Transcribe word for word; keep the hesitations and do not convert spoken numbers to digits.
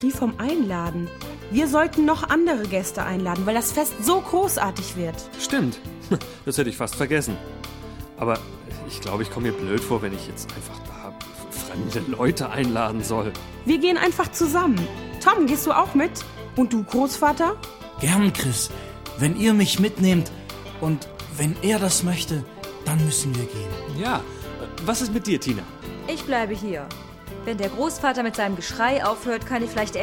Die vom Einladen. Wir sollten noch andere Gäste einladen, weil das Fest so großartig wird. Stimmt, das hätte ich fast vergessen. Aber ich glaube, ich komme mir blöd vor, wenn ich jetzt einfach da fremde Leute einladen soll. Wir gehen einfach zusammen. Tom, gehst du auch mit? Und du, Großvater? Gern, Chris. Wenn ihr mich mitnehmt und wenn er das möchte, dann müssen wir gehen. Ja, was ist mit dir, Tina? Ich bleibe hier. Wenn der Großvater mit seinem Geschrei aufhört, kann ich vielleicht